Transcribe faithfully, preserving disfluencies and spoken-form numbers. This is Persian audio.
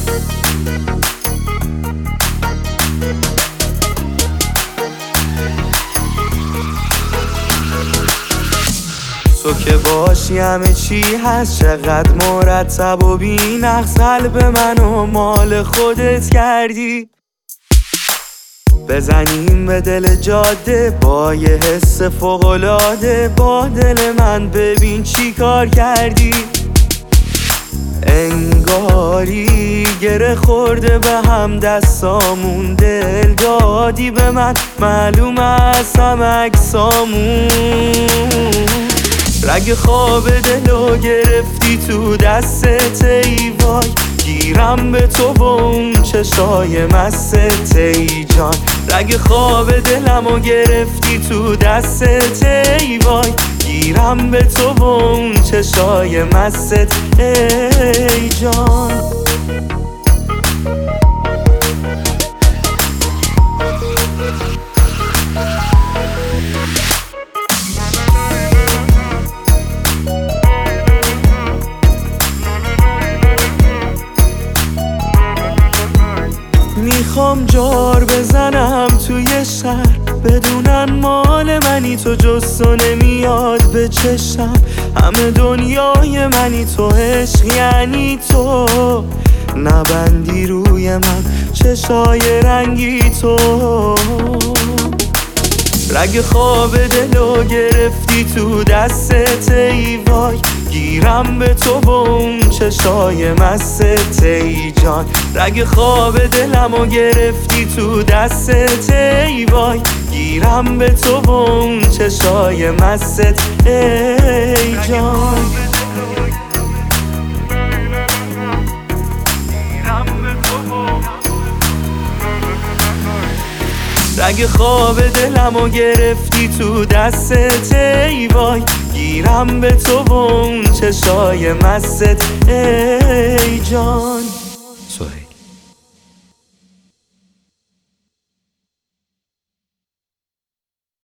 تو که باشی همه چی هست، چقدر مرتب و بی نقص قلب منو مال خودت کردی. بزنیم به دل جاده با یه حس فوق‌العاده، با دل من ببین چی کار کردی. انگاری گره خورده به هم دستامون، دل دادی به من معلوم از هم اجسامون. رگ خواب دلو گرفتی تو دستت ای وای، گیرم به تو و اون چشای مستت ای جان. رگ خواب دلمو گرفتی تو دستت ای وای، گیرم به تو و اون چشای مستت ای جان. میخوام جار بزنم توی شهر، بدونن مال منی تو، جز تو نمیاد به چشم. همه دنیای منی تو، عشق یعنی تو، نبندی روی من چشای رنگی تو. رگ خواب دلو گرفتی تو دستت ای وای، گیرم به تو و اون چشای مستت ای جان. رگ خواب دلمو گرفتی تو دستت ای وای، گیرم به تو و اون چشای مستت ای جان. رگ خواب دلمو گرفتی تو دستت ای وای، گیرم به تو و اون چشای مستت ای جان.